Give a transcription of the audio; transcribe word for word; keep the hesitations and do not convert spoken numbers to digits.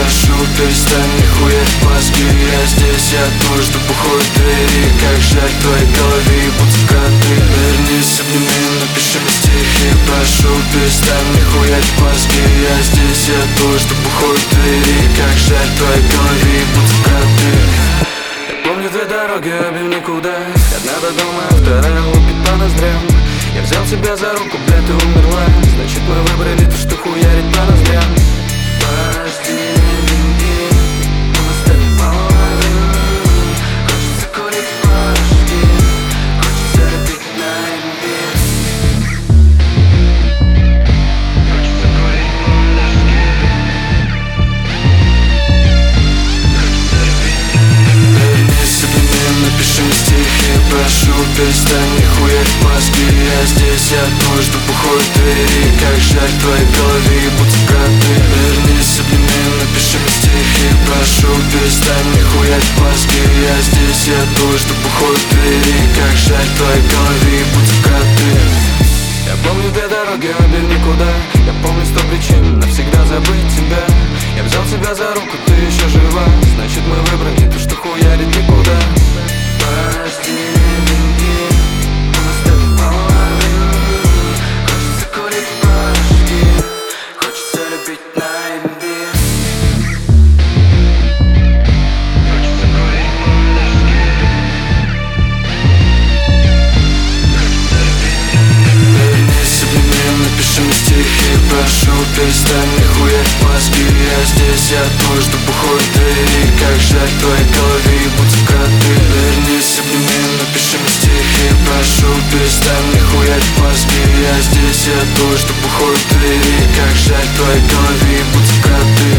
прошу, перестань не хуять мозги. Я здесь, я то, что бухой двери. Как жаль, в твоей голове ебутся коты. Вернись, обними, напиши мне стихи. Прошу, перестань не хуять мозги. Я здесь, я то, что бухой двери. Как жаль, в твоей голове ебутся коты. Я помню две дороги, обе в никуда. Одна до дома, а вторая лупит по ноздрям. Я взял тебя за руку, блядь, ты умерла. Значит, мы выбрали то, что хуярит по ноздрям. Подожди, деньги, оставь половину. Хочется курить порошки, хочется пить на имбирь. Хочется курить порошки, хочется пить на имбирь. Вернись, обними, напиши мне стихи. Прошу, перестань не хуять мозги. Я здесь, я то, что бухой двери. Как жаль, в твоей голове ебутся коты. Вернись, обними, напиши мне стихи. Прошу, перестань не хуять мозги. Я здесь, я то, что бухой двери. Как жаль, в твоей голове ебутся коты. Я помню две дороги, обе в никуда. Я помню сто причин навсегда забыть тебя. Я взял тебя за руку, ты еще жива. Значит, мы выбрали то, что хуярит никуда. Подожди, деньги, оставь половину. Хочется курить порошки, хочется любить на имбирь. Хочется курить порошки, хочется любить на имбирь. Вернись, обними, напиши мне стихи. Прошу, перестань не хуять мозги. Я здесь, я то, что бухой двери. Как жаль, в твоей голове ебутся коты. Вернись, обними, напиши мне стихи. Прошу, перестань не хуять мозги. Я здесь, я то, что бухой двери. Как жаль, в твоей голове ебутся коты.